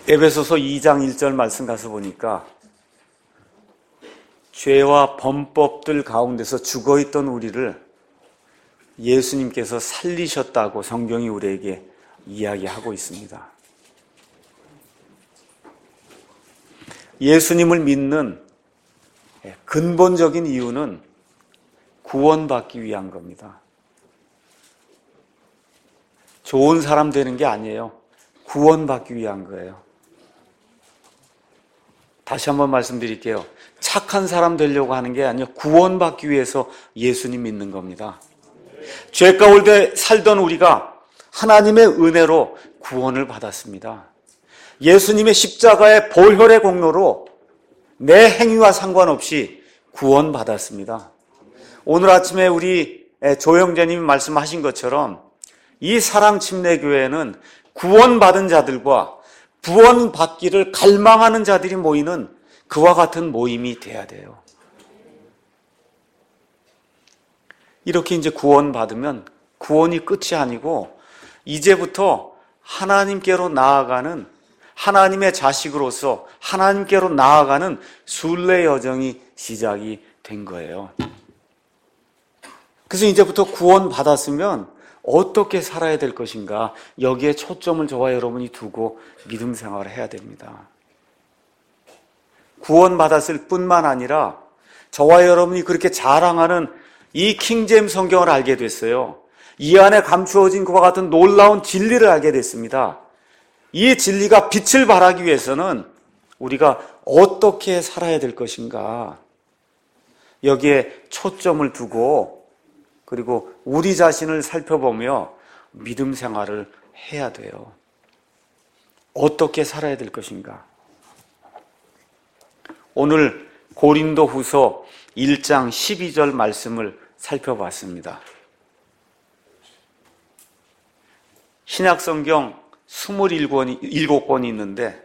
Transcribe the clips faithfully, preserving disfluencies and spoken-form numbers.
에베소서 이 장 일 절 말씀 가서 보니까 죄와 범법들 가운데서 죽어있던 우리를 예수님께서 살리셨다고 성경이 우리에게 이야기하고 있습니다. 예수님을 믿는 근본적인 이유는 구원받기 위한 겁니다. 좋은 사람 되는 게 아니에요. 구원받기 위한 거예요. 다시 한번 말씀드릴게요. 착한 사람 되려고 하는 게 아니라 구원받기 위해서 예수님 믿는 겁니다. 죄 가운데 살던 우리가 하나님의 은혜로 구원을 받았습니다. 예수님의 십자가의 보혈의 공로로 내 행위와 상관없이 구원받았습니다. 오늘 아침에 우리 조영재님이 말씀하신 것처럼 이 사랑침례교회는 구원받은 자들과 구원받기를 갈망하는 자들이 모이는 그와 같은 모임이 돼야 돼요. 이렇게 이제 구원받으면 구원이 끝이 아니고 이제부터 하나님께로 나아가는, 하나님의 자식으로서 하나님께로 나아가는 순례 여정이 시작이 된 거예요. 그래서 이제부터 구원받았으면 어떻게 살아야 될 것인가, 여기에 초점을 저와 여러분이 두고 믿음 생활을 해야 됩니다. 구원받았을 뿐만 아니라 저와 여러분이 그렇게 자랑하는 이 킹제임스 성경을 알게 됐어요. 이 안에 감추어진 그와 같은 놀라운 진리를 알게 됐습니다. 이 진리가 빛을 발하기 위해서는 우리가 어떻게 살아야 될 것인가, 여기에 초점을 두고 그리고 우리 자신을 살펴보며 믿음 생활을 해야 돼요. 어떻게 살아야 될 것인가. 오늘 고린도후서 일 장 십이 절 말씀을 살펴봤습니다. 신약성경 이십칠 권이 있는데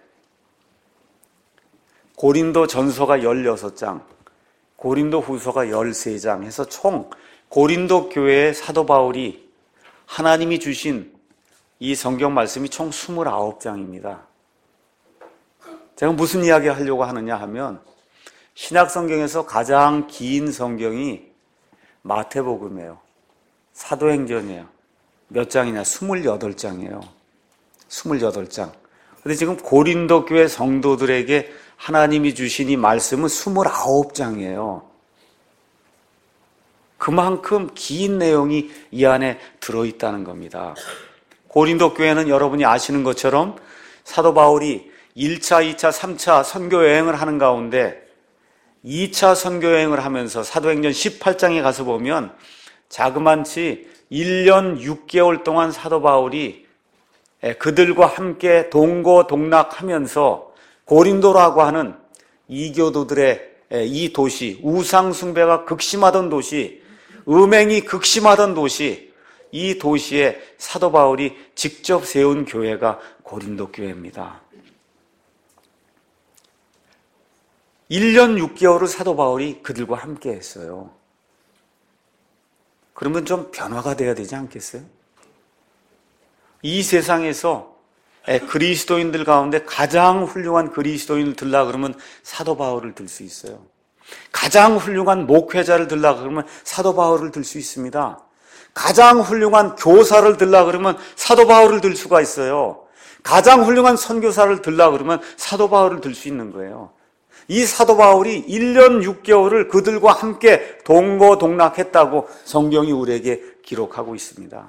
고린도 전서가 열여섯 장, 고린도 후서가 열세 장 해서 총 고린도 교회의 사도 바울이 하나님이 주신 이 성경 말씀이 총 이십구 장입니다. 제가 무슨 이야기 하려고 하느냐 하면 신약성경에서 가장 긴 성경이 마태복음이에요. 사도행전이에요. 몇 장이냐? 이십팔 장이에요. 이십팔 장. 그런데 지금 고린도 교회 성도들에게 하나님이 주신 이 말씀은 이십구 장이에요. 그만큼 긴 내용이 이 안에 들어있다는 겁니다. 고린도 교회는 여러분이 아시는 것처럼 사도 바울이 일 차, 이 차, 삼 차 선교 여행을 하는 가운데 이 차 선교 여행을 하면서 사도행전 십팔 장에 가서 보면 자그만치 일 년 육 개월 동안 사도 바울이 그들과 함께 동고동락하면서 고린도라고 하는 이교도들의 이 도시, 우상 숭배가 극심하던 도시, 음행이 극심하던 도시, 이 도시에 사도 바울이 직접 세운 교회가 고린도 교회입니다. 일 년 육 개월을 사도 바울이 그들과 함께 했어요. 그러면 좀 변화가 돼야 되지 않겠어요? 이 세상에서 그리스도인들 가운데 가장 훌륭한 그리스도인을 들라 그러면 사도 바울을 들 수 있어요. 가장 훌륭한 목회자를 들라 그러면 사도 바울을 들 수 있습니다. 가장 훌륭한 교사를 들라 그러면 사도 바울을 들 수가 있어요. 가장 훌륭한 선교사를 들라 그러면 사도 바울을 들 수 있는 거예요. 이 사도 바울이 일 년 육 개월을 그들과 함께 동고동락했다고 성경이 우리에게 기록하고 있습니다.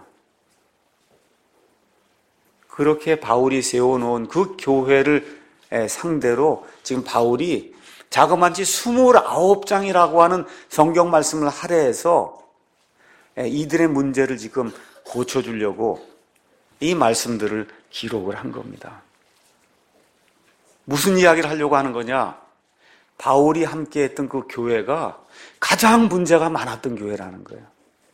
그렇게 바울이 세워놓은 그 교회를 상대로 지금 바울이 자그만치 이십구 장이라고 하는 성경 말씀을 할애해서 이들의 문제를 지금 고쳐주려고 이 말씀들을 기록을 한 겁니다. 무슨 이야기를 하려고 하는 거냐? 바울이 함께했던 그 교회가 가장 문제가 많았던 교회라는 거예요.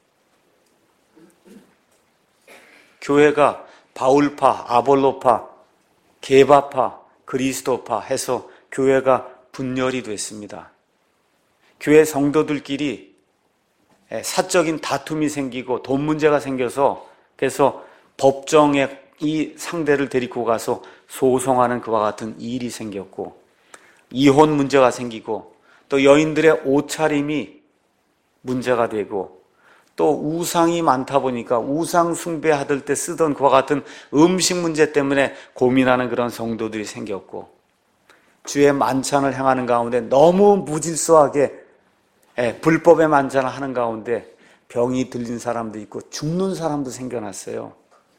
교회가 바울파, 아볼로파, 게바파, 그리스도파 해서 교회가 분열이 됐습니다. 교회 성도들끼리 사적인 다툼이 생기고 돈 문제가 생겨서 그래서 법정에 이 상대를 데리고 가서 소송하는 그와 같은 일이 생겼고, 이혼 문제가 생기고, 또 여인들의 옷차림이 문제가 되고, 또 우상이 많다 보니까 우상 숭배하들 때 쓰던 그와 같은 음식 문제 때문에 고민하는 그런 성도들이 생겼고, 주의 만찬을 행하는 가운데 너무 무질서하게 불법의 만찬을 하는 가운데 병이 들린 사람도 있고 죽는 사람도 생겨났어요.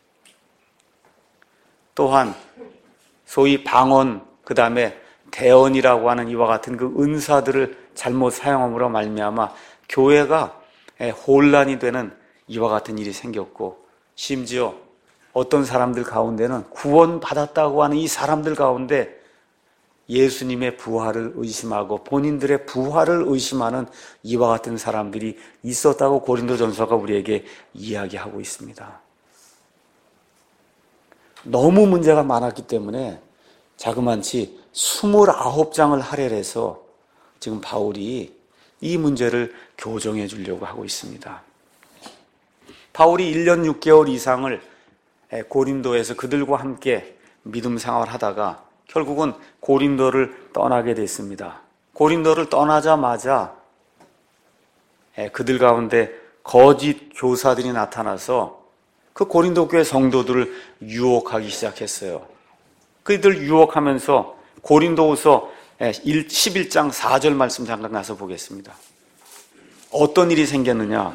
또한 소위 방언, 그 다음에 대언이라고 하는 이와 같은 그 은사들을 잘못 사용함으로 말미암아 교회가 혼란이 되는 이와 같은 일이 생겼고, 심지어 어떤 사람들 가운데는 구원받았다고 하는 이 사람들 가운데 예수님의 부활을 의심하고 본인들의 부활을 의심하는 이와 같은 사람들이 있었다고 고린도전서가 우리에게 이야기하고 있습니다. 너무 문제가 많았기 때문에 자그만치 스물아홉 장을 할애해서 지금 바울이 이 문제를 교정해 주려고 하고 있습니다. 바울이 일 년 육 개월 이상을 고린도에서 그들과 함께 믿음 생활을 하다가 결국은 고린도를 떠나게 됐습니다. 고린도를 떠나자마자 그들 가운데 거짓 교사들이 나타나서 그 고린도 교회 성도들을 유혹하기 시작했어요. 그들 유혹하면서 고린도후서 십일 장 사 절 말씀 잠깐 가서 보겠습니다. 어떤 일이 생겼느냐?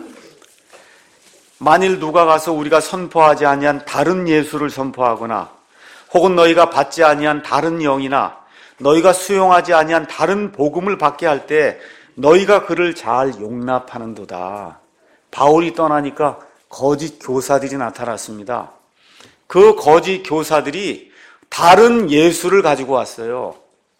만일 누가 가서 우리가 선포하지 아니한 다른 예수를 선포하거나 혹은 너희가 받지 아니한 다른 영이나 너희가 수용하지 아니한 다른 복음을 받게 할 때 너희가 그를 잘 용납하는도다. 바울이 떠나니까 거짓 교사들이 나타났습니다. 그 거짓 교사들이 다른 예수를 가지고 왔어요.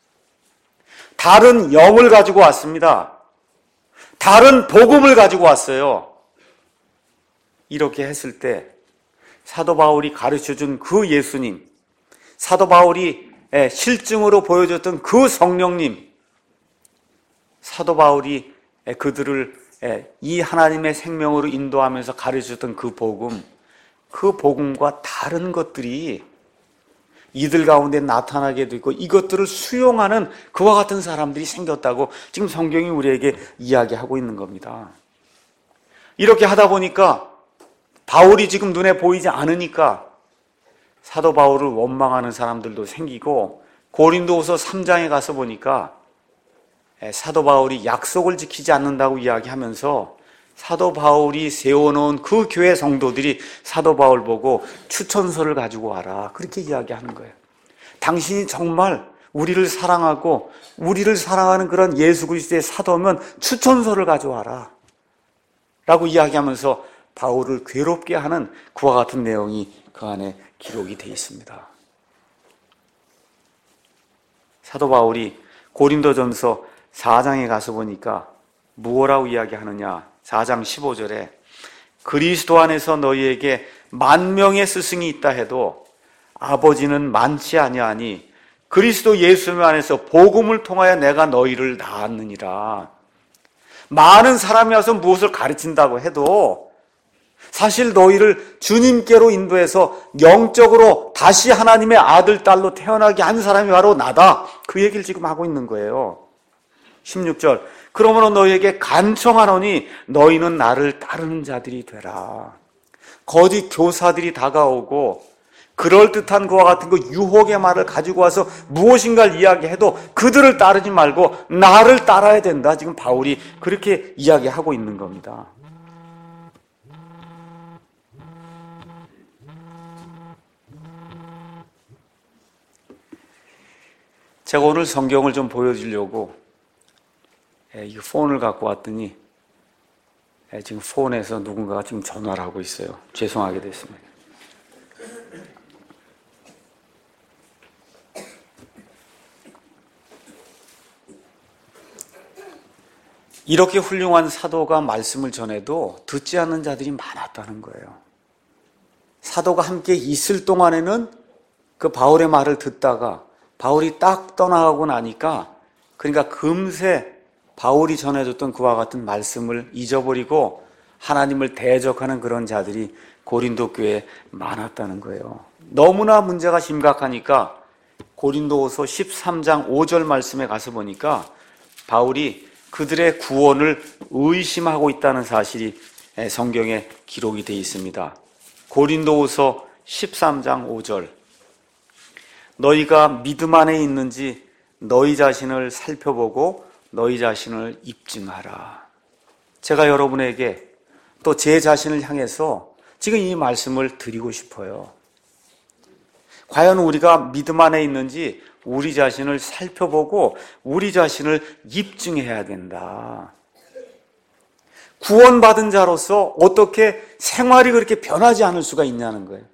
다른 영을 가지고 왔습니다. 다른 복음을 가지고 왔어요. 이렇게 했을 때 사도 바울이 가르쳐준 그 예수님, 사도 바울이 실증으로 보여줬던 그 성령님, 사도 바울이 그들을 이 하나님의 생명으로 인도하면서 가르쳐줬던 그 복음, 그 복음과 다른 것들이 이들 가운데 나타나게 되고 이것들을 수용하는 그와 같은 사람들이 생겼다고 지금 성경이 우리에게 이야기하고 있는 겁니다. 이렇게 하다 보니까 바울이 지금 눈에 보이지 않으니까 사도 바울을 원망하는 사람들도 생기고, 고린도후서 삼 장에 가서 보니까 사도 바울이 약속을 지키지 않는다고 이야기하면서 사도 바울이 세워놓은 그 교회 성도들이 사도 바울 보고 추천서를 가지고 와라, 그렇게 이야기하는 거예요. 당신이 정말 우리를 사랑하고 우리를 사랑하는 그런 예수 그리스도의 사도면 추천서를 가져와라 라고 이야기하면서 바울을 괴롭게 하는 그와 같은 내용이 그 안에 기록이 되어 있습니다. 사도 바울이 고린도전서 사 장에 가서 보니까 무엇라고 이야기하느냐? 사 장 십오 절에 그리스도 안에서 너희에게 만 명의 스승이 있다 해도 아버지는 많지 아니하니 그리스도 예수 안에서 복음을 통하여 내가 너희를 낳았느니라. 많은 사람이 와서 무엇을 가르친다고 해도 사실 너희를 주님께로 인도해서 영적으로 다시 하나님의 아들, 딸로 태어나게 한 사람이 바로 나다. 그 얘기를 지금 하고 있는 거예요. 십육 절 그러므로 너희에게 간청하노니 너희는 나를 따르는 자들이 되라. 거짓 교사들이 다가오고 그럴듯한 그와 같은 그 유혹의 말을 가지고 와서 무엇인가를 이야기해도 그들을 따르지 말고 나를 따라야 된다. 지금 바울이 그렇게 이야기하고 있는 겁니다. 제가 오늘 성경을 좀 보여주려고 이 폰을 갖고 왔더니 지금 폰에서 누군가가 지금 전화를 하고 있어요. 죄송하게 됐습니다. 이렇게 훌륭한 사도가 말씀을 전해도 듣지 않는 자들이 많았다는 거예요. 사도가 함께 있을 동안에는 그 바울의 말을 듣다가 바울이 딱 떠나가고 나니까, 그러니까 금세 바울이 전해줬던 그와 같은 말씀을 잊어버리고 하나님을 대적하는 그런 자들이 고린도 교회에 많았다는 거예요. 너무나 문제가 심각하니까 고린도후서 십삼 장 오 절 말씀에 가서 보니까 바울이 그들의 구원을 의심하고 있다는 사실이 성경에 기록이 되어 있습니다. 고린도후서 십삼 장 오 절, 너희가 믿음 안에 있는지 너희 자신을 살펴보고 너희 자신을 입증하라. 제가 여러분에게 또 제 자신을 향해서 지금 이 말씀을 드리고 싶어요. 과연 우리가 믿음 안에 있는지 우리 자신을 살펴보고 우리 자신을 입증해야 된다. 구원받은 자로서 어떻게 생활이 그렇게 변하지 않을 수가 있냐는 거예요.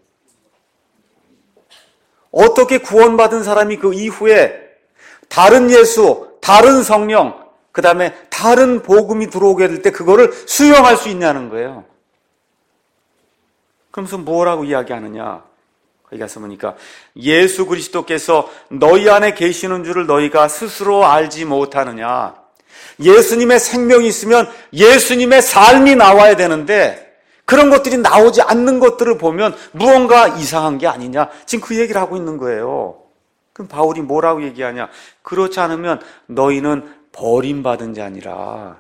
어떻게 구원받은 사람이 그 이후에 다른 예수, 다른 성령, 그 다음에 다른 복음이 들어오게 될 때 그거를 수용할 수 있냐는 거예요. 그러면서 뭐라고 이야기하느냐? 거기 가서 보니까 예수 그리스도께서 너희 안에 계시는 줄을 너희가 스스로 알지 못하느냐? 예수님의 생명이 있으면 예수님의 삶이 나와야 되는데 그런 것들이 나오지 않는 것들을 보면 무언가 이상한 게 아니냐? 지금 그 얘기를 하고 있는 거예요. 그럼 바울이 뭐라고 얘기하냐? 그렇지 않으면 너희는 버림받은 자니라.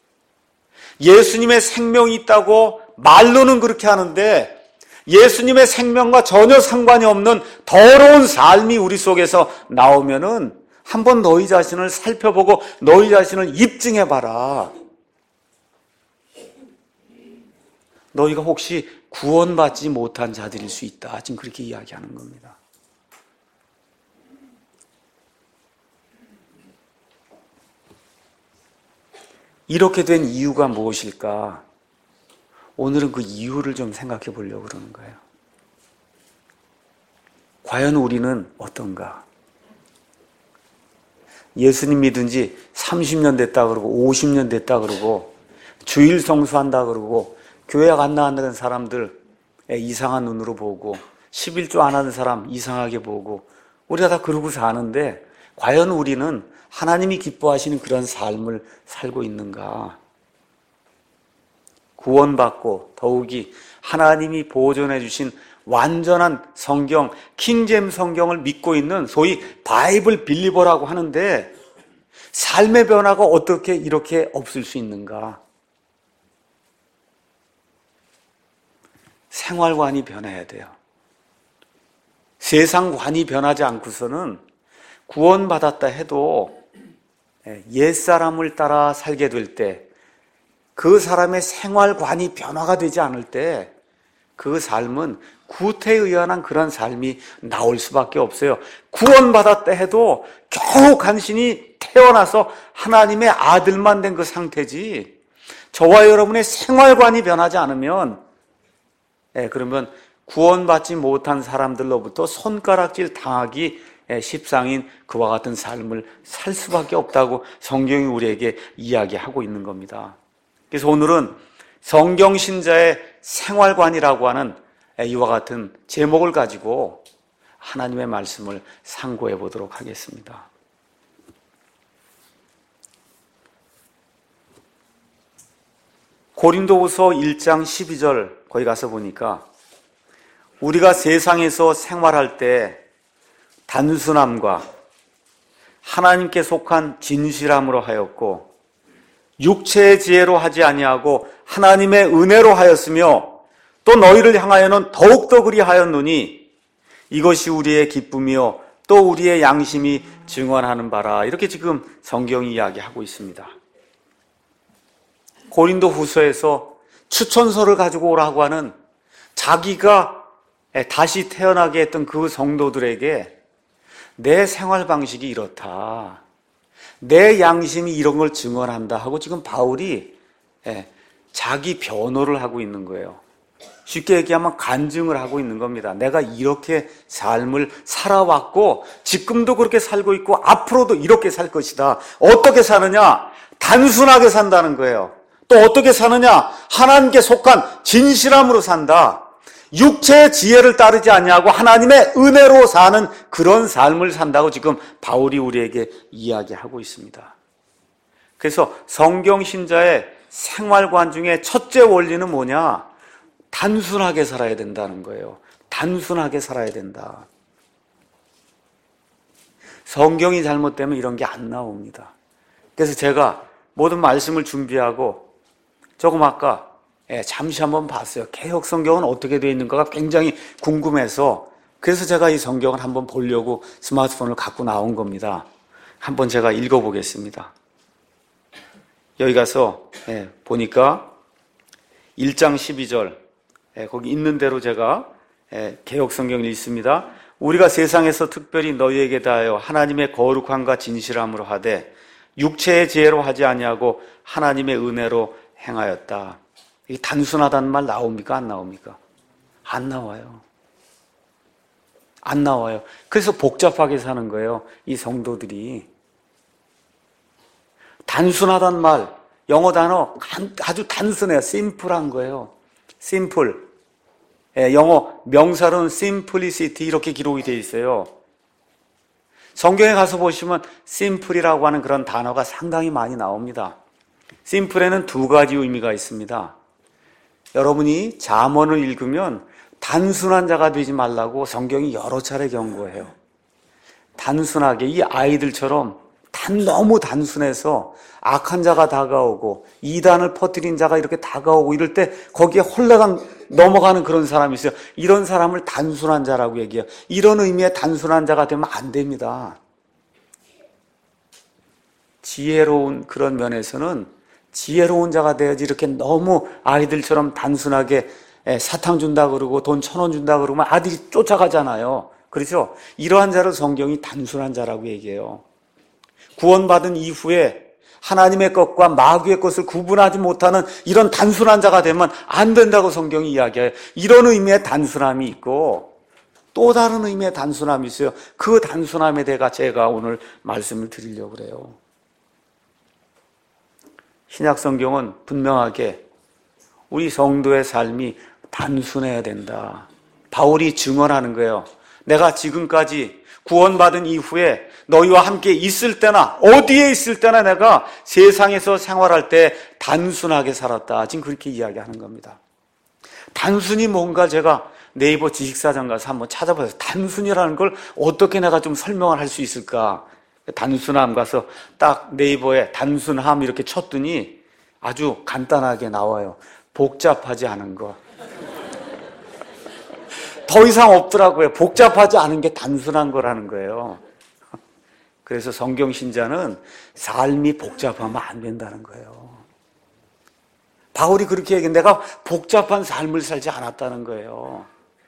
예수님의 생명이 있다고 말로는 그렇게 하는데 예수님의 생명과 전혀 상관이 없는 더러운 삶이 우리 속에서 나오면은 한번 너희 자신을 살펴보고 너희 자신을 입증해봐라. 너희가 혹시 구원받지 못한 자들일 수 있다. 지금 그렇게 이야기하는 겁니다. 이렇게 된 이유가 무엇일까? 오늘은 그 이유를 좀 생각해 보려고 그러는 거예요. 과연 우리는 어떤가? 예수님 믿은 지 삼십 년 됐다 그러고 오십 년 됐다 그러고 주일 성수한다 그러고 교회 안 나간다는 사람들 이상한 눈으로 보고 십일조 안 하는 사람 이상하게 보고 우리가 다 그러고 사는데 과연 우리는 하나님이 기뻐하시는 그런 삶을 살고 있는가? 구원받고 더욱이 하나님이 보존해 주신 완전한 성경, 킹제임스 성경을 믿고 있는 소위 바이블 빌리버라고 하는데 삶의 변화가 어떻게 이렇게 없을 수 있는가? 생활관이 변해야 돼요. 세상관이 변하지 않고서는 구원받았다 해도 옛사람을 따라 살게 될 때 그 사람의 생활관이 변화가 되지 않을 때 그 삶은 구태에 의한 그런 삶이 나올 수밖에 없어요. 구원받았다 해도 겨우 간신히 태어나서 하나님의 아들만 된 그 상태지 저와 여러분의 생활관이 변하지 않으면 예, 그러면 구원받지 못한 사람들로부터 손가락질 당하기 십상인 그와 같은 삶을 살 수밖에 없다고 성경이 우리에게 이야기하고 있는 겁니다. 그래서 오늘은 성경신자의 생활관이라고 하는 이와 같은 제목을 가지고 하나님의 말씀을 상고해 보도록 하겠습니다. 고린도후서 일 장 십이 절 거기 가서 보니까 우리가 세상에서 생활할 때 단순함과 하나님께 속한 진실함으로 하였고 육체의 지혜로 하지 아니하고 하나님의 은혜로 하였으며 또 너희를 향하여는 더욱더 그리하였노니 이것이 우리의 기쁨이요 또 우리의 양심이 증언하는 바라. 이렇게 지금 성경이 이야기하고 있습니다. 고린도 후서에서 추천서를 가지고 오라고 하는 자기가 다시 태어나게 했던 그 성도들에게 내 생활 방식이 이렇다, 내 양심이 이런 걸 증언한다 하고 지금 바울이 자기 변호를 하고 있는 거예요. 쉽게 얘기하면 간증을 하고 있는 겁니다. 내가 이렇게 삶을 살아왔고 지금도 그렇게 살고 있고 앞으로도 이렇게 살 것이다. 어떻게 사느냐? 단순하게 산다는 거예요. 또 어떻게 사느냐? 하나님께 속한 진실함으로 산다. 육체의 지혜를 따르지 아니하고 하나님의 은혜로 사는 그런 삶을 산다고 지금 바울이 우리에게 이야기하고 있습니다. 그래서 성경 신자의 생활관 중에 첫째 원리는 뭐냐? 단순하게 살아야 된다는 거예요. 단순하게 살아야 된다. 성경이 잘못되면 이런 게 안 나옵니다. 그래서 제가 모든 말씀을 준비하고 조금 아까 예, 잠시 한번 봤어요. 개역 성경은 어떻게 되어 있는가가 굉장히 궁금해서 그래서 제가 이 성경을 한번 보려고 스마트폰을 갖고 나온 겁니다. 한번 제가 읽어보겠습니다. 여기 가서 예, 보니까 일 장 십이 절 예, 거기 있는 대로 제가 예, 개역 성경을 읽습니다. 우리가 세상에서 특별히 너희에게 다하여 하나님의 거룩함과 진실함으로 하되 육체의 지혜로 하지 아니하고 하나님의 은혜로 행하였다. 이게 단순하다는 말 나옵니까? 안 나옵니까? 안 나와요. 안 나와요. 그래서 복잡하게 사는 거예요. 이 성도들이. 단순하다는 말, 영어 단어 아주 단순해요. 심플한 거예요. 심플. 예, 영어 명사로는 simplicity 이렇게 기록이 되어 있어요. 성경에 가서 보시면 simple이라고 하는 그런 단어가 상당히 많이 나옵니다. simple에는 두 가지 의미가 있습니다. 여러분이 잠언을 읽으면 단순한 자가 되지 말라고 성경이 여러 차례 경고해요. 단순하게 이 아이들처럼 단 너무 단순해서 악한 자가 다가오고 이단을 퍼뜨린 자가 이렇게 다가오고 이럴 때 거기에 홀라당 넘어가는 그런 사람이 있어요. 이런 사람을 단순한 자라고 얘기해요. 이런 의미의 단순한 자가 되면 안 됩니다. 지혜로운 그런 면에서는 지혜로운 자가 되어야지 이렇게 너무 아이들처럼 단순하게 사탕 준다 그러고 돈 천 원 준다 그러면 아들이 쫓아가잖아요. 그렇죠? 이러한 자를 성경이 단순한 자라고 얘기해요. 구원받은 이후에 하나님의 것과 마귀의 것을 구분하지 못하는 이런 단순한 자가 되면 안 된다고 성경이 이야기해요. 이런 의미의 단순함이 있고 또 다른 의미의 단순함이 있어요. 그 단순함에 대해 제가 오늘 말씀을 드리려고 그래요. 신약 성경은 분명하게 우리 성도의 삶이 단순해야 된다. 바울이 증언하는 거예요. 내가 지금까지 구원받은 이후에 너희와 함께 있을 때나 어디에 있을 때나 내가 세상에서 생활할 때 단순하게 살았다. 지금 그렇게 이야기하는 겁니다. 단순히 뭔가 제가 네이버 지식사전 가서 한번 찾아봐서 단순이라는 걸 어떻게 내가 좀 설명을 할 수 있을까? 단순함 가서 딱 네이버에 단순함 이렇게 쳤더니 아주 간단하게 나와요. 복잡하지 않은 거. 더 이상 없더라고요. 복잡하지 않은 게 단순한 거라는 거예요. 그래서 성경 신자는 삶이 복잡하면 안 된다는 거예요. 바울이 그렇게 얘기해. 내가 복잡한 삶을 살지 않았다는 거예요.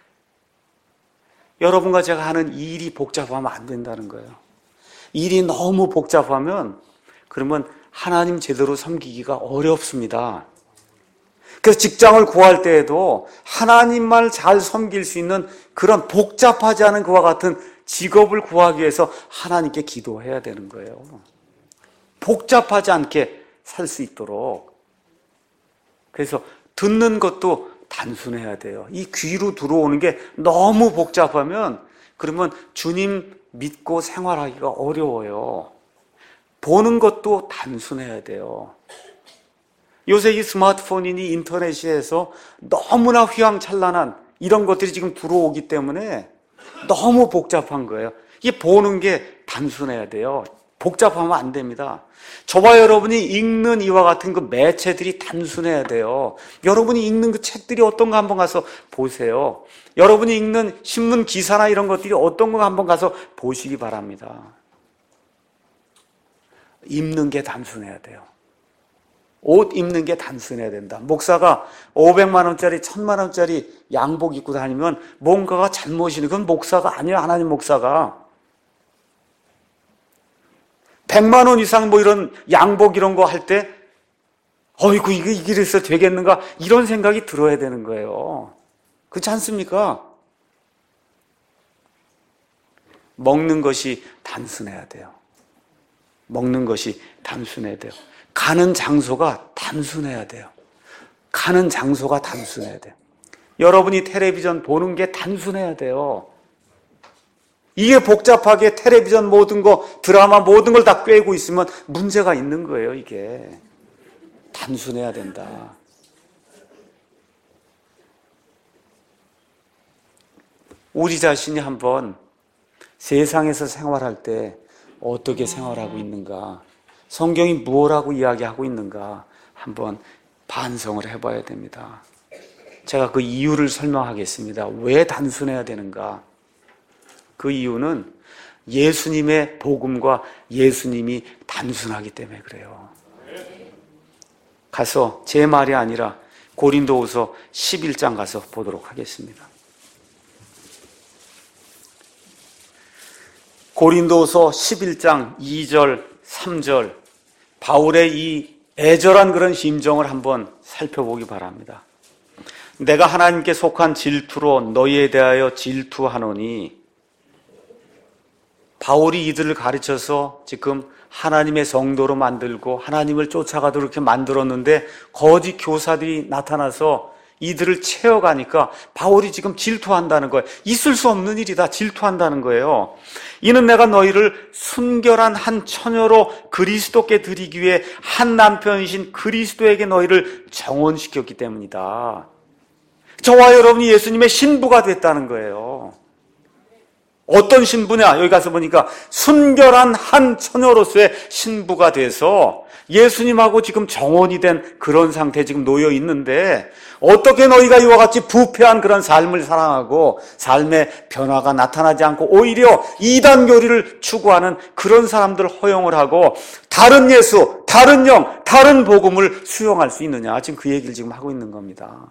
여러분과 제가 하는 일이 복잡하면 안 된다는 거예요. 일이 너무 복잡하면 그러면 하나님 제대로 섬기기가 어렵습니다. 그래서 직장을 구할 때에도 하나님만 잘 섬길 수 있는 그런 복잡하지 않은 그와 같은 직업을 구하기 위해서 하나님께 기도해야 되는 거예요. 복잡하지 않게 살 수 있도록. 그래서 듣는 것도 단순해야 돼요. 이 귀로 들어오는 게 너무 복잡하면 그러면 주님 믿고 생활하기가 어려워요. 보는 것도 단순해야 돼요. 요새 이 스마트폰이니 인터넷에서 너무나 휘황찬란한 이런 것들이 지금 들어오기 때문에 너무 복잡한 거예요. 이게 보는 게 단순해야 돼요. 복잡하면 안 됩니다. 저와 여러분이 읽는 이와 같은 그 매체들이 단순해야 돼요. 여러분이 읽는 그 책들이 어떤가 한번 가서 보세요. 여러분이 읽는 신문 기사나 이런 것들이 어떤가 한번 가서 보시기 바랍니다. 입는 게 단순해야 돼요. 옷 입는 게 단순해야 된다. 목사가 오백만 원짜리, 천만 원짜리 양복 입고 다니면 뭔가가 잘못이니 그건 목사가 아니에요. 하나님 목사가. 백만 원 이상 뭐 이런 양복 이런 거 할 때 어이구 이게 이래서 되겠는가 이런 생각이 들어야 되는 거예요. 그렇지 않습니까? 먹는 것이 단순해야 돼요. 먹는 것이 단순해야 돼요. 가는 장소가 단순해야 돼요. 가는 장소가 단순해야 돼요. 여러분이 텔레비전 보는 게 단순해야 돼요. 이게 복잡하게 텔레비전 모든 거, 드라마 모든 걸 다 꿰고 있으면 문제가 있는 거예요, 이게. 단순해야 된다. 우리 자신이 한번 세상에서 생활할 때 어떻게 생활하고 있는가, 성경이 무엇라고 이야기하고 있는가 한번 반성을 해봐야 됩니다. 제가 그 이유를 설명하겠습니다. 왜 단순해야 되는가? 그 이유는 예수님의 복음과 예수님이 단순하기 때문에 그래요. 가서 제 말이 아니라 고린도후서 십일 장 가서 보도록 하겠습니다. 고린도후서 십일 장 이 절 삼 절, 바울의 이 애절한 그런 심정을 한번 살펴보기 바랍니다. 내가 하나님께 속한 질투로 너희에 대하여 질투하노니, 바울이 이들을 가르쳐서 지금 하나님의 성도로 만들고 하나님을 쫓아가도록 이렇게 만들었는데 거짓 교사들이 나타나서 이들을 채워가니까 바울이 지금 질투한다는 거예요. 있을 수 없는 일이다. 질투한다는 거예요. 이는 내가 너희를 순결한 한 처녀로 그리스도께 드리기 위해 한 남편이신 그리스도에게 너희를 정혼시켰기 때문이다. 저와 여러분이 예수님의 신부가 됐다는 거예요. 어떤 신부냐? 여기 가서 보니까 순결한 한 처녀로서의 신부가 돼서 예수님하고 지금 정혼이 된 그런 상태에 지금 놓여 있는데, 어떻게 너희가 이와 같이 부패한 그런 삶을 사랑하고 삶의 변화가 나타나지 않고 오히려 이단 교리를 추구하는 그런 사람들 허용을 하고 다른 예수, 다른 영, 다른 복음을 수용할 수 있느냐? 지금 그 얘기를 지금 하고 있는 겁니다.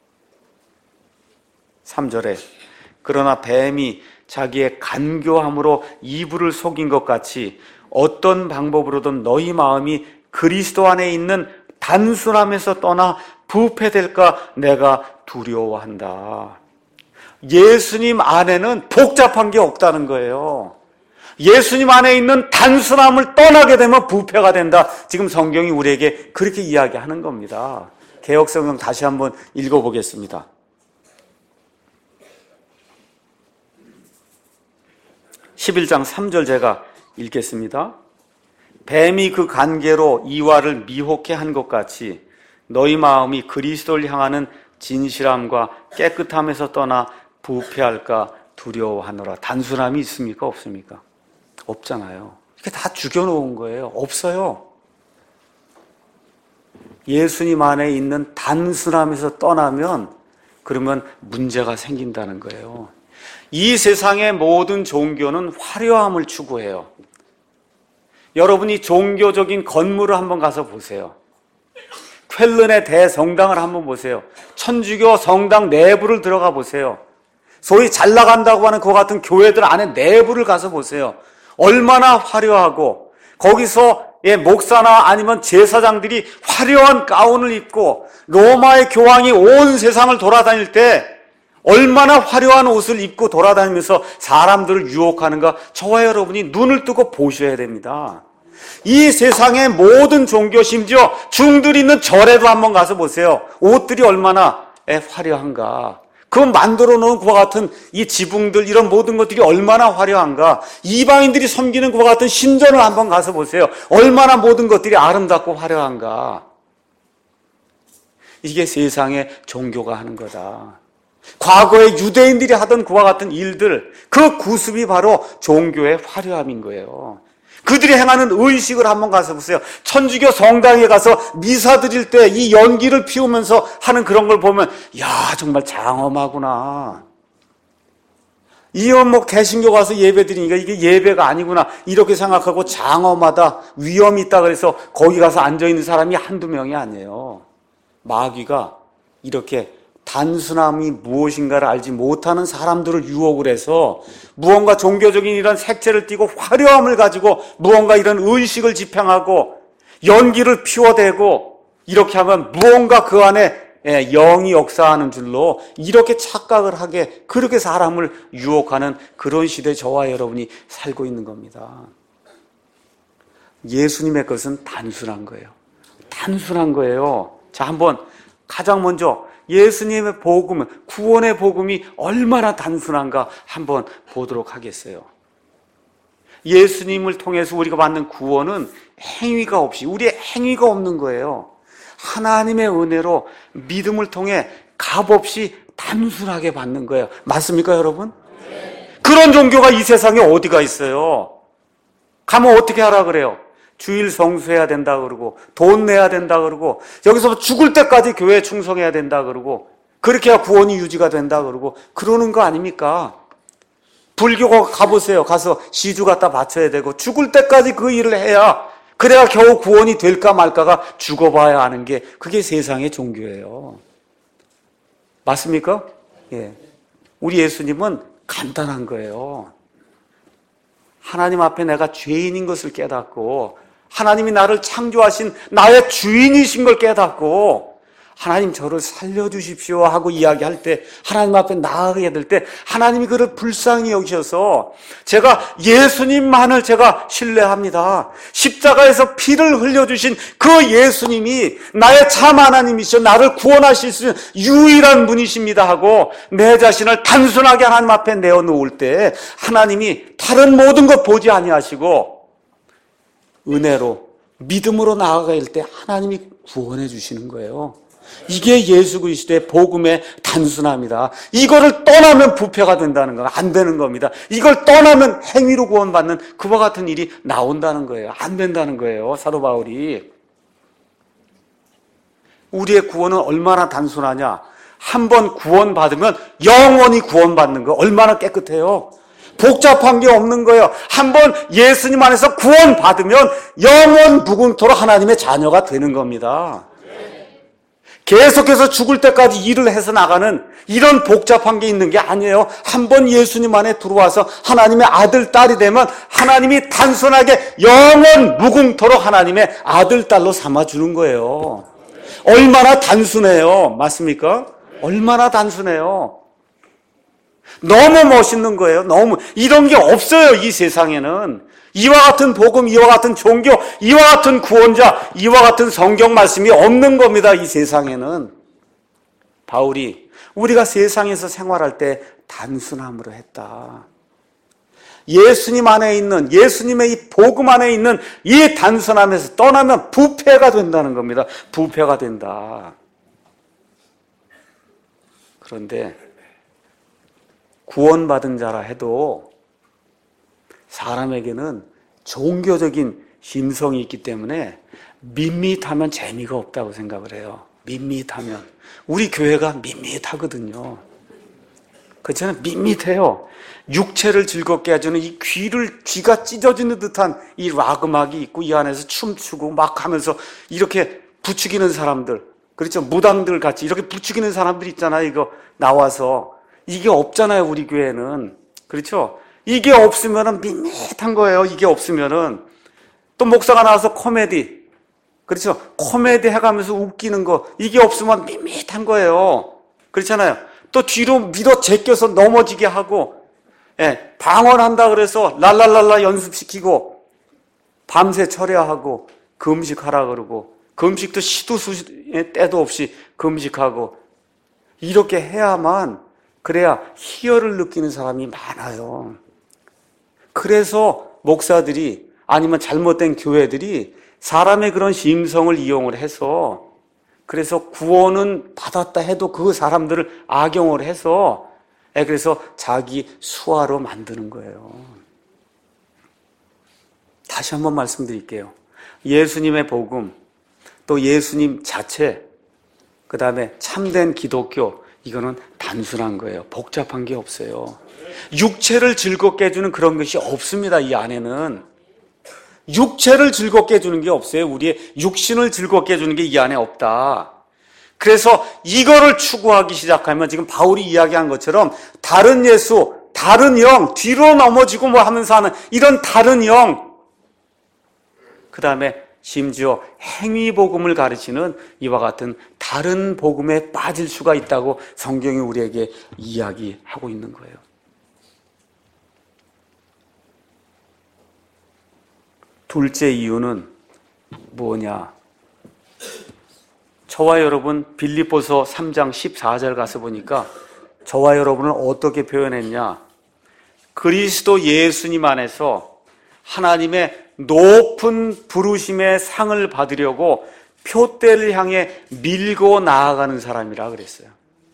삼 절에 그러나 뱀이 자기의 간교함으로 이불을 속인 것 같이 어떤 방법으로든 너희 마음이 그리스도 안에 있는 단순함에서 떠나 부패될까 내가 두려워한다. 예수님 안에는 복잡한 게 없다는 거예요. 예수님 안에 있는 단순함을 떠나게 되면 부패가 된다. 지금 성경이 우리에게 그렇게 이야기하는 겁니다. 개역성경 다시 한번 읽어보겠습니다. 십일 장 삼 절 제가 읽겠습니다. 뱀이 그 간계로 이와를 미혹해 한 것 같이 너희 마음이 그리스도를 향하는 진실함과 깨끗함에서 떠나 부패할까 두려워하노라. 단순함이 있습니까? 없습니까? 없잖아요. 이게 다 죽여놓은 거예요. 없어요. 예수님 안에 있는 단순함에서 떠나면 그러면 문제가 생긴다는 거예요. 이 세상의 모든 종교는 화려함을 추구해요. 여러분이 종교적인 건물을 한번 가서 보세요. 쾰른의 대성당을 한번 보세요. 천주교 성당 내부를 들어가 보세요. 소위 잘 나간다고 하는 그 같은 교회들 안에 내부를 가서 보세요. 얼마나 화려하고, 거기서 예, 목사나 아니면 제사장들이 화려한 가운을 입고 로마의 교황이 온 세상을 돌아다닐 때 얼마나 화려한 옷을 입고 돌아다니면서 사람들을 유혹하는가, 저와 여러분이 눈을 뜨고 보셔야 됩니다. 이 세상의 모든 종교, 심지어 중들이 있는 절에도 한번 가서 보세요. 옷들이 얼마나 화려한가. 그 만들어 놓은 그와 같은 이 지붕들, 이런 모든 것들이 얼마나 화려한가. 이방인들이 섬기는 그와 같은 신전을 한번 가서 보세요. 얼마나 모든 것들이 아름답고 화려한가. 이게 세상의 종교가 하는 거다. 과거에 유대인들이 하던 그와 같은 일들, 그 구습이 바로 종교의 화려함인 거예요. 그들이 행하는 의식을 한번 가서 보세요. 천주교 성당에 가서 미사 드릴 때 이 연기를 피우면서 하는 그런 걸 보면, 야, 정말 장엄하구나. 이건 뭐 개신교 가서 예배 드리니까 이게 예배가 아니구나, 이렇게 생각하고 장엄하다, 위험이 있다 그래서 거기 가서 앉아있는 사람이 한두 명이 아니에요. 마귀가 이렇게 단순함이 무엇인가를 알지 못하는 사람들을 유혹을 해서 무언가 종교적인 이런 색채를 띠고 화려함을 가지고 무언가 이런 의식을 집행하고 연기를 피워대고, 이렇게 하면 무언가 그 안에 영이 역사하는 줄로 이렇게 착각을 하게, 그렇게 사람을 유혹하는 그런 시대에 저와 여러분이 살고 있는 겁니다. 예수님의 것은 단순한 거예요. 단순한 거예요. 자, 한번 가장 먼저 예수님의 복음, 구원의 복음이 얼마나 단순한가 한번 보도록 하겠어요. 예수님을 통해서 우리가 받는 구원은 행위가 없이, 우리의 행위가 없는 거예요. 하나님의 은혜로 믿음을 통해 값없이 단순하게 받는 거예요. 맞습니까, 여러분? 네. 그런 종교가 이 세상에 어디가 있어요? 가면 어떻게 하라 그래요? 주일 성수해야 된다 그러고 돈 내야 된다 그러고 여기서 죽을 때까지 교회에 충성해야 된다 그러고 그렇게 해야 구원이 유지가 된다 그러고 그러는 거 아닙니까? 불교가 가보세요. 가서 시주 갖다 바쳐야 되고 죽을 때까지 그 일을 해야 그래야 겨우 구원이 될까 말까가 죽어봐야 하는 게 그게 세상의 종교예요. 맞습니까? 예. 우리 예수님은 간단한 거예요. 하나님 앞에 내가 죄인인 것을 깨닫고 하나님이 나를 창조하신 나의 주인이신 걸 깨닫고 하나님 저를 살려주십시오 하고 이야기할 때 하나님 앞에 나아가게 될 때 하나님이 그를 불쌍히 여기셔서 제가 예수님만을 제가 신뢰합니다. 십자가에서 피를 흘려주신 그 예수님이 나의 참 하나님이시여 나를 구원하실 수 있는 유일한 분이십니다 하고 내 자신을 단순하게 하나님 앞에 내어놓을 때 하나님이 다른 모든 것 보지 아니하시고 은혜로 믿음으로 나아갈 때 하나님이 구원해 주시는 거예요. 이게 예수 그리스도의 복음의 단순함이다. 이거를 떠나면 부패가 된다는 거 안 되는 겁니다. 이걸 떠나면 행위로 구원받는 그와 같은 일이 나온다는 거예요. 안 된다는 거예요. 사도 바울이. 우리의 구원은 얼마나 단순하냐? 한 번 구원받으면 영원히 구원받는 거 얼마나 깨끗해요. 복잡한 게 없는 거예요. 한 번 예수님 안에서 구원받으면 영원 무궁토록 하나님의 자녀가 되는 겁니다. 계속해서 죽을 때까지 일을 해서 나가는 이런 복잡한 게 있는 게 아니에요. 한 번 예수님 안에 들어와서 하나님의 아들, 딸이 되면 하나님이 단순하게 영원 무궁토록 하나님의 아들, 딸로 삼아주는 거예요. 얼마나 단순해요. 맞습니까? 얼마나 단순해요. 너무 멋있는 거예요. 너무 이런 게 없어요. 이 세상에는. 이와 같은 복음, 이와 같은 종교, 이와 같은 구원자, 이와 같은 성경 말씀이 없는 겁니다. 이 세상에는. 바울이 우리가 세상에서 생활할 때 단순함으로 했다. 예수님 안에 있는, 예수님의 이 복음 안에 있는 이 단순함에서 떠나면 부패가 된다는 겁니다. 부패가 된다. 그런데 구원받은 자라 해도 사람에게는 종교적인 심성이 있기 때문에 밋밋하면 재미가 없다고 생각을 해요. 밋밋하면. 우리 교회가 밋밋하거든요. 그렇잖아요. 밋밋해요. 육체를 즐겁게 해주는 이 귀를, 귀가 찢어지는 듯한 이 락 음악이 있고 이 안에서 춤추고 막 하면서 이렇게 부추기는 사람들. 그렇죠. 무당들 같이 이렇게 부추기는 사람들 있잖아요. 이거 나와서. 이게 없잖아요. 우리 교회는. 그렇죠. 이게 없으면은 밋밋한 거예요. 이게 없으면은. 또 목사가 나와서 코미디. 그렇죠. 코미디 해가면서 웃기는 거. 이게 없으면 밋밋한 거예요. 그렇잖아요. 또 뒤로 밀어 제껴서 넘어지게 하고, 예, 방언한다 그래서 랄랄랄라 연습시키고, 밤새 철야하고, 금식하라 그러고, 금식도 시도 수의 때도 없이 금식하고, 이렇게 해야만, 그래야 희열을 느끼는 사람이 많아요. 그래서 목사들이 아니면 잘못된 교회들이 사람의 그런 심성을 이용을 해서 그래서 구원은 받았다 해도 그 사람들을 악용을 해서 그래서 자기 수하로 만드는 거예요. 다시 한번 말씀드릴게요. 예수님의 복음, 또 예수님 자체, 그 다음에 참된 기독교, 이거는 단순한 거예요. 복잡한 게 없어요. 육체를 즐겁게 해주는 그런 것이 없습니다. 이 안에는. 육체를 즐겁게 해주는 게 없어요. 우리의 육신을 즐겁게 해주는 게 이 안에 없다. 그래서 이거를 추구하기 시작하면 지금 바울이 이야기한 것처럼 다른 예수, 다른 영, 뒤로 넘어지고 뭐 하면서 하는 이런 다른 영, 그 다음에 심지어 행위복음을 가르치는 이와 같은 다른 복음에 빠질 수가 있다고 성경이 우리에게 이야기하고 있는 거예요. 둘째 이유는 뭐냐? 저와 여러분 빌립보서 삼 장 십사 절 가서 보니까 저와 여러분을 어떻게 표현했냐? 그리스도 예수님 안에서 하나님의 높은 부르심의 상을 받으려고 표대를 향해 밀고 나아가는 사람이라 그랬어요.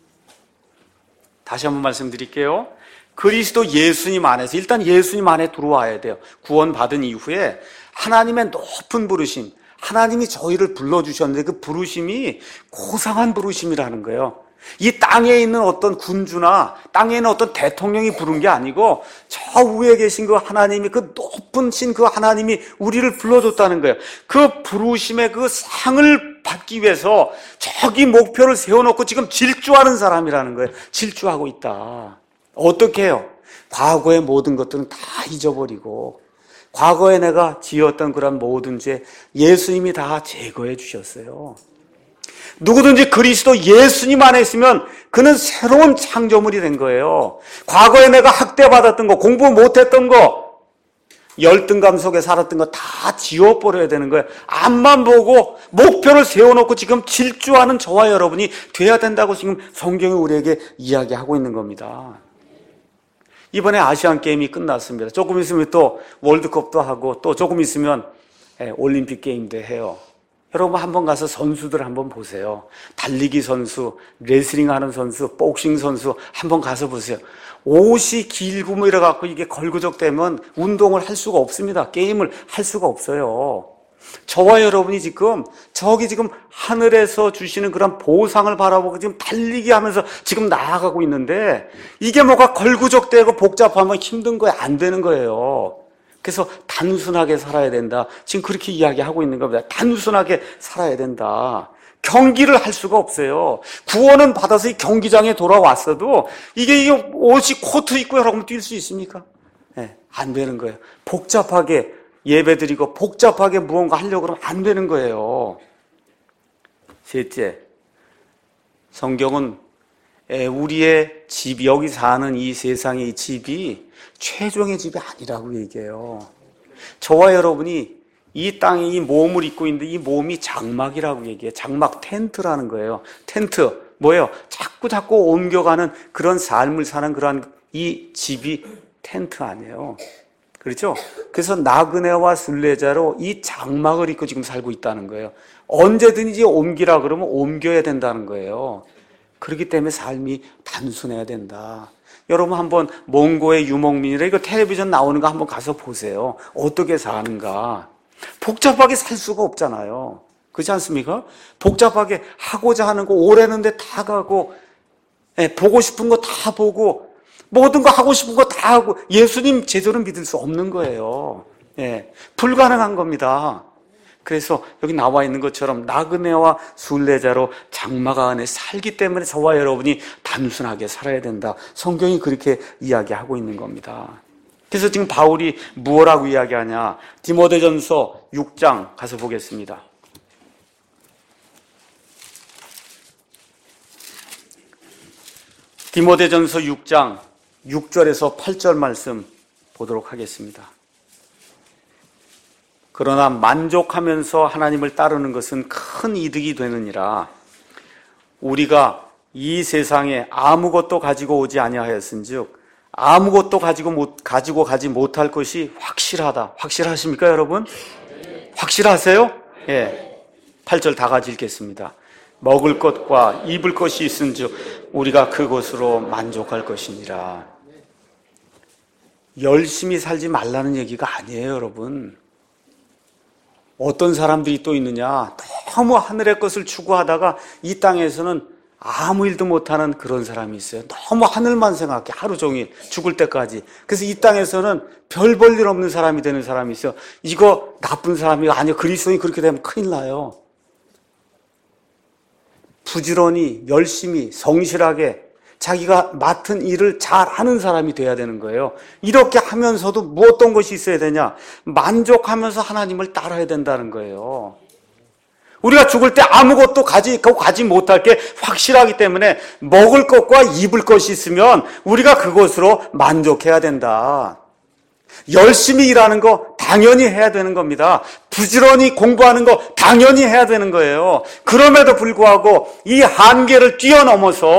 다시 한번 말씀드릴게요. 그리스도 예수님 안에서 일단 예수님 안에 들어와야 돼요. 구원받은 이후에 하나님의 높은 부르심, 하나님이 저희를 불러주셨는데 그 부르심이 고상한 부르심이라는 거예요. 이 땅에 있는 어떤 군주나 땅에 있는 어떤 대통령이 부른 게 아니고 저 위에 계신 그 하나님이, 그 높은 신 그 하나님이 우리를 불러줬다는 거예요. 그 부르심의 그 상을 받기 위해서 저기 목표를 세워놓고 지금 질주하는 사람이라는 거예요. 질주하고 있다. 어떻게 해요? 과거의 모든 것들은 다 잊어버리고 과거에 내가 지었던 그런 모든 죄 예수님이 다 제거해 주셨어요. 누구든지 그리스도 예수님 안에 있으면 그는 새로운 창조물이 된 거예요. 과거에 내가 학대받았던 거, 공부 못했던 거, 열등감 속에 살았던 거 다 지워버려야 되는 거예요. 앞만 보고 목표를 세워놓고 지금 질주하는 저와 여러분이 돼야 된다고 지금 성경이 우리에게 이야기하고 있는 겁니다. 이번에 아시안게임이 끝났습니다. 조금 있으면 또 월드컵도 하고 또 조금 있으면 올림픽 게임도 해요. 여러분 한번 가서 선수들 한번 보세요. 달리기 선수, 레슬링 하는 선수, 복싱 선수 한번 가서 보세요. 옷이 길고 뭐 이래갖고 이게 걸그적되면 운동을 할 수가 없습니다. 게임을 할 수가 없어요. 저와 여러분이 지금 저기 지금 하늘에서 주시는 그런 보상을 바라보고 지금 달리기 하면서 지금 나아가고 있는데 이게 뭐가 걸구적되고 복잡하면 힘든 거예요. 안 되는 거예요. 그래서 단순하게 살아야 된다. 지금 그렇게 이야기하고 있는 겁니다. 단순하게 살아야 된다. 경기를 할 수가 없어요. 구원은 받아서 이 경기장에 돌아왔어도 이게 이 옷이 코트 입고 여러분 뛸 수 있습니까? 네, 안 되는 거예요. 복잡하게 예배드리고 복잡하게 무언가 하려고 그러면 안 되는 거예요. 셋째, 성경은 우리의 집, 여기 사는 이 세상의 이 집이 최종의 집이 아니라고 얘기해요. 저와 여러분이 이 땅에 이 몸을 입고 있는데 이 몸이 장막이라고 얘기해요. 장막, 텐트라는 거예요. 텐트, 뭐예요? 자꾸 자꾸 옮겨가는 그런 삶을 사는 그런 이 집이 텐트 아니에요. 그렇죠? 그래서 나그네와 순례자로 이 장막을 입고 지금 살고 있다는 거예요. 언제든지 옮기라 그러면 옮겨야 된다는 거예요. 그렇기 때문에 삶이 단순해야 된다. 여러분 한번 몽고의 유목민이라 이거 텔레비전 나오는 거 한번 가서 보세요. 어떻게 사는가. 복잡하게 살 수가 없잖아요. 그렇지 않습니까? 복잡하게 하고자 하는 거 오래는데 다 가고 예, 보고 싶은 거 다 보고 모든 거 하고 싶은 거 다 하고 예수님 제대로 믿을 수 없는 거예요. 예, 불가능한 겁니다. 그래서 여기 나와 있는 것처럼 나그네와 순례자로 장막 안에 살기 때문에 저와 여러분이 단순하게 살아야 된다. 성경이 그렇게 이야기하고 있는 겁니다. 그래서 지금 바울이 무엇라고 이야기하냐? 디모데전서 육 장 가서 보겠습니다. 디모데전서 육 장 육 절에서 팔 절 말씀 보도록 하겠습니다. 그러나 만족하면서 하나님을 따르는 것은 큰 이득이 되느니라. 우리가 이 세상에 아무것도 가지고 오지 아니하였은즉 아무것도 가지고 못 가지고 가지 못할 것이 확실하다. 확실하십니까, 여러분? 확실하세요? 예. 팔 절 다 같이 읽겠습니다. 먹을 것과 입을 것이 있은즉 우리가 그것으로 만족할 것이니라. 열심히 살지 말라는 얘기가 아니에요, 여러분. 어떤 사람들이 또 있느냐? 너무 하늘의 것을 추구하다가 이 땅에서는 아무 일도 못하는 그런 사람이 있어요. 너무 하늘만 생각해, 하루 종일 죽을 때까지. 그래서 이 땅에서는 별 볼 일 없는 사람이 되는 사람이 있어요. 이거 나쁜 사람이 아니요. 그리스도인이 그렇게 되면 큰일 나요. 부지런히 열심히 성실하게 자기가 맡은 일을 잘하는 사람이 돼야 되는 거예요. 이렇게 하면서도 뭐 어떤 것이 있어야 되냐? 만족하면서 하나님을 따라야 된다는 거예요. 우리가 죽을 때 아무것도 가지고 가지 못할 게 확실하기 때문에 먹을 것과 입을 것이 있으면 우리가 그것으로 만족해야 된다. 열심히 일하는 거 당연히 해야 되는 겁니다. 부지런히 공부하는 거 당연히 해야 되는 거예요. 그럼에도 불구하고 이 한계를 뛰어넘어서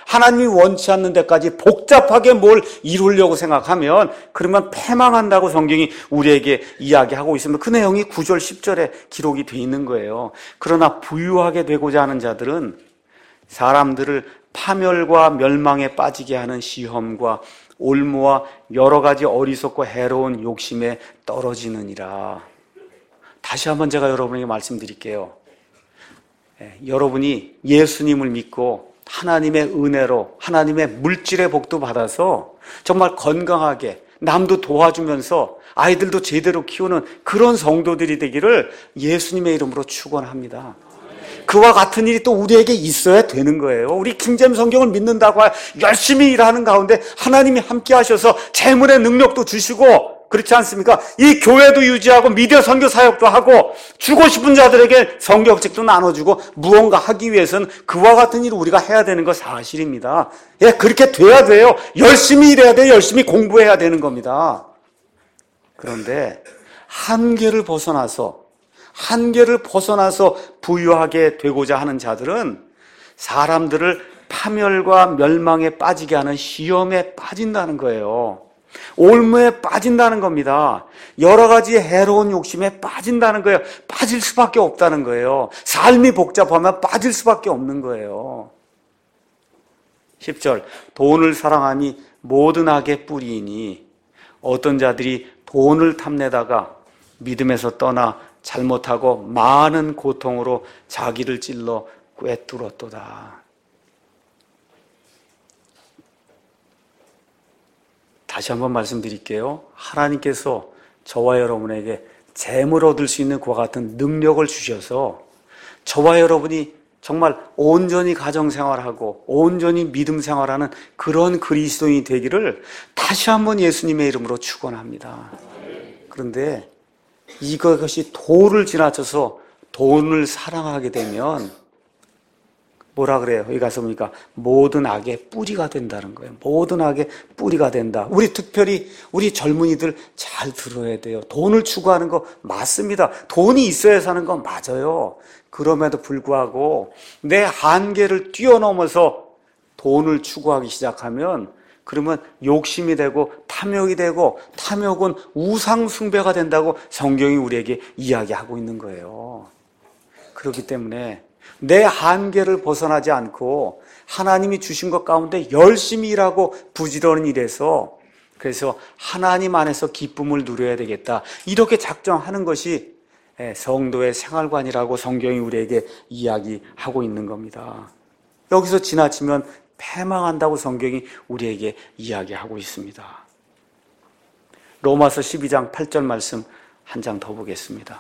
하나님이 원치 않는 데까지 복잡하게 뭘 이루려고 생각하면 그러면 패망한다고 성경이 우리에게 이야기하고 있습니다. 그 내용이 구 절 십 절에 기록이 되어 있는 거예요. 그러나 부유하게 되고자 하는 자들은 사람들을 파멸과 멸망에 빠지게 하는 시험과 올무와 여러 가지 어리석고 해로운 욕심에 떨어지느니라. 다시 한번 제가 여러분에게 말씀드릴게요. 예, 여러분이 예수님을 믿고 하나님의 은혜로 하나님의 물질의 복도 받아서 정말 건강하게 남도 도와주면서 아이들도 제대로 키우는 그런 성도들이 되기를 예수님의 이름으로 축원합니다. 그와 같은 일이 또 우리에게 있어야 되는 거예요. 우리 킹잼 성경을 믿는다고 열심히 일하는 가운데 하나님이 함께 하셔서 재물의 능력도 주시고 그렇지 않습니까? 이 교회도 유지하고 미디어 선교 사역도 하고 주고 싶은 자들에게 성경책도 나눠주고 무언가 하기 위해서는 그와 같은 일을 우리가 해야 되는 거 사실입니다. 예, 그렇게 돼야 돼요. 열심히 일해야 돼요. 열심히 공부해야 되는 겁니다. 그런데 한계를 벗어나서 한계를 벗어나서 부유하게 되고자 하는 자들은 사람들을 파멸과 멸망에 빠지게 하는 시험에 빠진다는 거예요. 올무에 빠진다는 겁니다. 여러 가지 해로운 욕심에 빠진다는 거예요. 빠질 수밖에 없다는 거예요. 삶이 복잡하면 빠질 수밖에 없는 거예요. 십 절 돈을 사랑함이 모든 악의 뿌리이니 어떤 자들이 돈을 탐내다가 믿음에서 떠나 잘못하고 많은 고통으로 자기를 찔러 꿰뚫었도다. 다시 한번 말씀드릴게요. 하나님께서 저와 여러분에게 재물 얻을 수 있는 그와 같은 능력을 주셔서 저와 여러분이 정말 온전히 가정생활하고 온전히 믿음 생활하는 그런 그리스도인이 되기를 다시 한번 예수님의 이름으로 축원합니다. 그런데 이것이 도를 지나쳐서 돈을 사랑하게 되면 뭐라 그래요? 여기 가서 보니까 모든 악의 뿌리가 된다는 거예요. 모든 악의 뿌리가 된다. 우리 특별히 우리 젊은이들 잘 들어야 돼요. 돈을 추구하는 거 맞습니다. 돈이 있어야 사는 건 맞아요. 그럼에도 불구하고 내 한계를 뛰어넘어서 돈을 추구하기 시작하면 그러면 욕심이 되고 탐욕이 되고 탐욕은 우상 숭배가 된다고 성경이 우리에게 이야기하고 있는 거예요. 그렇기 때문에 내 한계를 벗어나지 않고 하나님이 주신 것 가운데 열심히 일하고 부지런히 일해서 그래서 하나님 안에서 기쁨을 누려야 되겠다. 이렇게 작정하는 것이 성도의 생활관이라고 성경이 우리에게 이야기하고 있는 겁니다. 여기서 지나치면 패망한다고 성경이 우리에게 이야기하고 있습니다. 로마서 십이 장 팔 절 말씀 한 장 더 보겠습니다.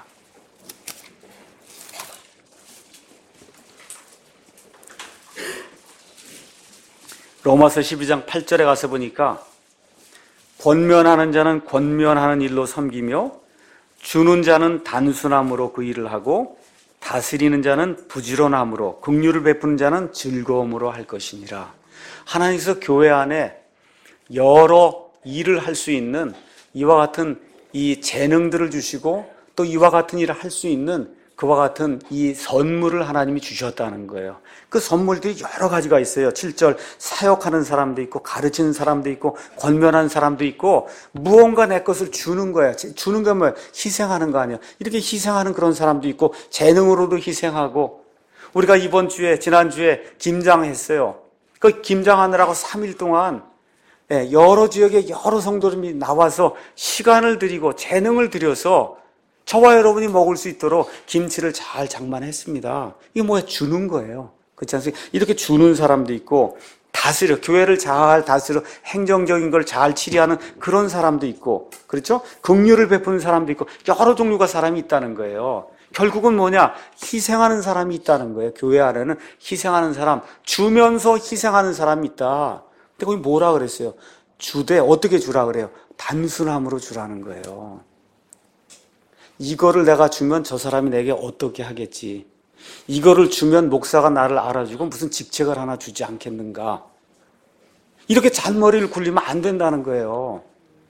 로마서 십이 장 팔 절에 가서 보니까 권면하는 자는 권면하는 일로 섬기며 주는 자는 단순함으로 그 일을 하고 다스리는 자는 부지런함으로 긍휼을 베푸는 자는 즐거움으로 할 것이니라. 하나님께서 교회 안에 여러 일을 할 수 있는 이와 같은 이 재능들을 주시고 또 이와 같은 일을 할 수 있는 그와 같은 이 선물을 하나님이 주셨다는 거예요. 그 선물들이 여러 가지가 있어요. 칠 절 사역하는 사람도 있고 가르치는 사람도 있고 권면하는 사람도 있고 무언가 내 것을 주는 거야. 주는 게 뭐야? 희생하는 거 아니야. 이렇게 희생하는 그런 사람도 있고 재능으로도 희생하고 우리가 이번 주에 지난주에 김장했어요. 그 김장하느라고 삼 일 동안 여러 지역에 여러 성도들이 나와서 시간을 들이고 재능을 들여서 저와 여러분이 먹을 수 있도록 김치를 잘 장만했습니다. 이게 뭐야? 주는 거예요. 그렇지 않습니까? 이렇게 주는 사람도 있고 다스려, 교회를 잘 다스려 행정적인 걸 잘 치리하는 그런 사람도 있고 그렇죠? 긍휼을 베푸는 사람도 있고 여러 종류가 사람이 있다는 거예요. 결국은 뭐냐? 희생하는 사람이 있다는 거예요. 교회 안에는 희생하는 사람, 주면서 희생하는 사람이 있다. 근데 거기 뭐라 그랬어요? 주되 어떻게 주라 그래요? 단순함으로 주라는 거예요. 이거를 내가 주면 저 사람이 내게 어떻게 하겠지. 이거를 주면 목사가 나를 알아주고 무슨 직책을 하나 주지 않겠는가. 이렇게 잔머리를 굴리면 안 된다는 거예요.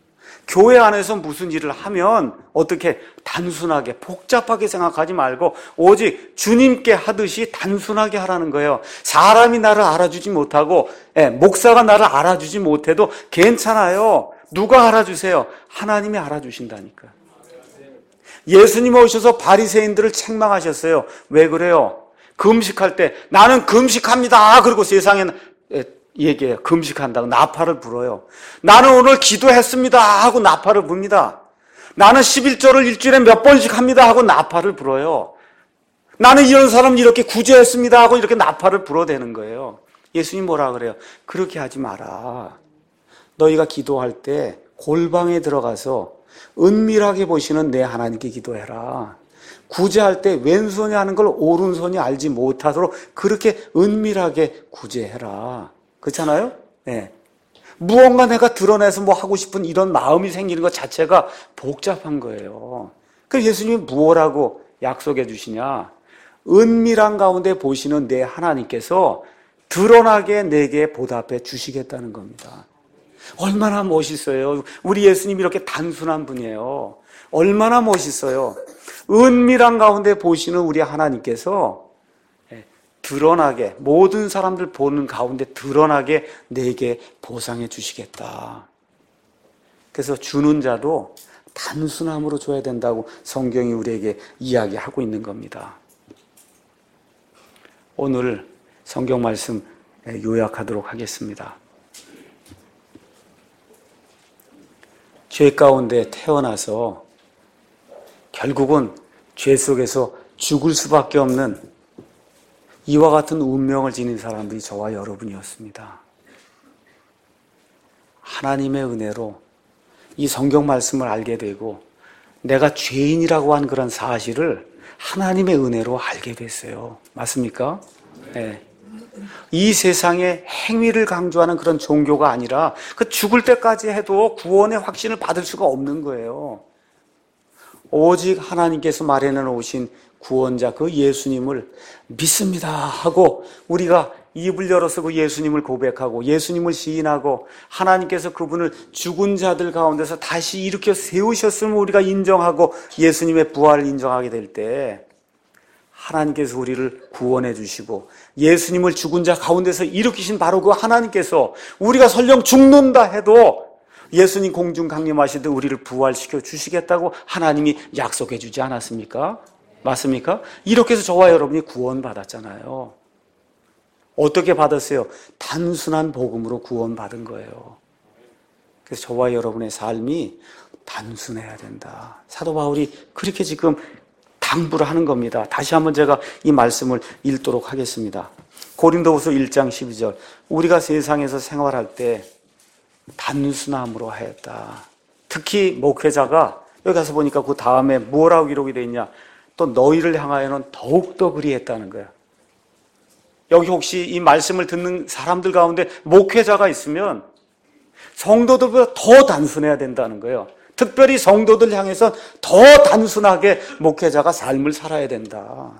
교회 안에서 무슨 일을 하면 어떻게 단순하게 복잡하게 생각하지 말고 오직 주님께 하듯이 단순하게 하라는 거예요. 사람이 나를 알아주지 못하고 예, 목사가 나를 알아주지 못해도 괜찮아요. 누가 알아주세요? 하나님이 알아주신다니까. 예수님 오셔서 바리새인들을 책망하셨어요. 왜 그래요? 금식할 때 나는 금식합니다. 그리고 세상에 얘기해요. 금식한다고 나팔을 불어요. 나는 오늘 기도했습니다 하고 나팔을 붑니다. 나는 십일조를 일주일에 몇 번씩 합니다 하고 나팔을 불어요. 나는 이런 사람 이렇게 구제했습니다 하고 이렇게 나팔을 불어대는 거예요. 예수님 뭐라 그래요? 그렇게 하지 마라. 너희가 기도할 때 골방에 들어가서 은밀하게 보시는 내 하나님께 기도해라. 구제할 때 왼손이 하는 걸 오른손이 알지 못하도록 그렇게 은밀하게 구제해라. 그렇잖아요? 네. 무언가 내가 드러내서 뭐 하고 싶은 이런 마음이 생기는 것 자체가 복잡한 거예요. 그래서 예수님이 무엇라고 약속해 주시냐? 은밀한 가운데 보시는 내 하나님께서 드러나게 내게 보답해 주시겠다는 겁니다. 얼마나 멋있어요. 우리 예수님이 이렇게 단순한 분이에요. 얼마나 멋있어요. 은밀한 가운데 보시는 우리 하나님께서 드러나게, 모든 사람들 보는 가운데 드러나게 내게 보상해 주시겠다. 그래서 주는 자도 단순함으로 줘야 된다고 성경이 우리에게 이야기하고 있는 겁니다. 오늘 성경 말씀 요약하도록 하겠습니다. 죄 가운데 태어나서 결국은 죄 속에서 죽을 수밖에 없는 이와 같은 운명을 지닌 사람들이 저와 여러분이었습니다. 하나님의 은혜로 이 성경 말씀을 알게 되고 내가 죄인이라고 한 그런 사실을 하나님의 은혜로 알게 됐어요. 맞습니까? 네. 이 세상에 행위를 강조하는 그런 종교가 아니라 그 죽을 때까지 해도 구원의 확신을 받을 수가 없는 거예요. 오직 하나님께서 마련해 놓으신 구원자 그 예수님을 믿습니다 하고 우리가 입을 열어서 그 예수님을 고백하고 예수님을 시인하고 하나님께서 그분을 죽은 자들 가운데서 다시 일으켜 세우셨음을 우리가 인정하고 예수님의 부활을 인정하게 될 때 하나님께서 우리를 구원해 주시고 예수님을 죽은 자 가운데서 일으키신 바로 그 하나님께서 우리가 설령 죽는다 해도 예수님 공중 강림하실 때 우리를 부활시켜 주시겠다고 하나님이 약속해 주지 않았습니까? 맞습니까? 이렇게 해서 저와 여러분이 구원받았잖아요. 어떻게 받았어요? 단순한 복음으로 구원받은 거예요. 그래서 저와 여러분의 삶이 단순해야 된다. 사도 바울이 그렇게 지금 당부를 하는 겁니다. 다시 한번 제가 이 말씀을 읽도록 하겠습니다. 고린도후서 일 장 십이 절 우리가 세상에서 생활할 때 단순함으로 하였다. 특히 목회자가 여기 가서 보니까 그 다음에 뭐라고 기록이 되어 있냐? 또 너희를 향하여는 더욱더 그리했다는 거야. 여기 혹시 이 말씀을 듣는 사람들 가운데 목회자가 있으면 성도들보다 더 단순해야 된다는 거예요. 특별히 성도들 향해서 더 단순하게 목회자가 삶을 살아야 된다.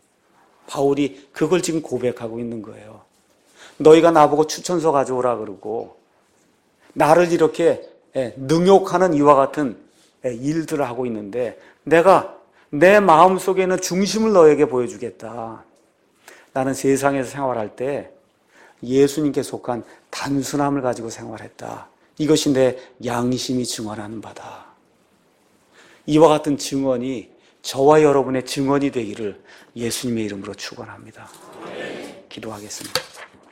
바울이 그걸 지금 고백하고 있는 거예요. 너희가 나보고 추천서 가져오라 그러고 나를 이렇게 능욕하는 이와 같은 일들을 하고 있는데 내가 내 마음속에 있는 중심을 너에게 보여주겠다. 나는 세상에서 생활할 때 예수님께 속한 단순함을 가지고 생활했다. 이것이 내 양심이 증언하는 바다. 이와 같은 증언이 저와 여러분의 증언이 되기를 예수님의 이름으로 축원합니다. 기도하겠습니다.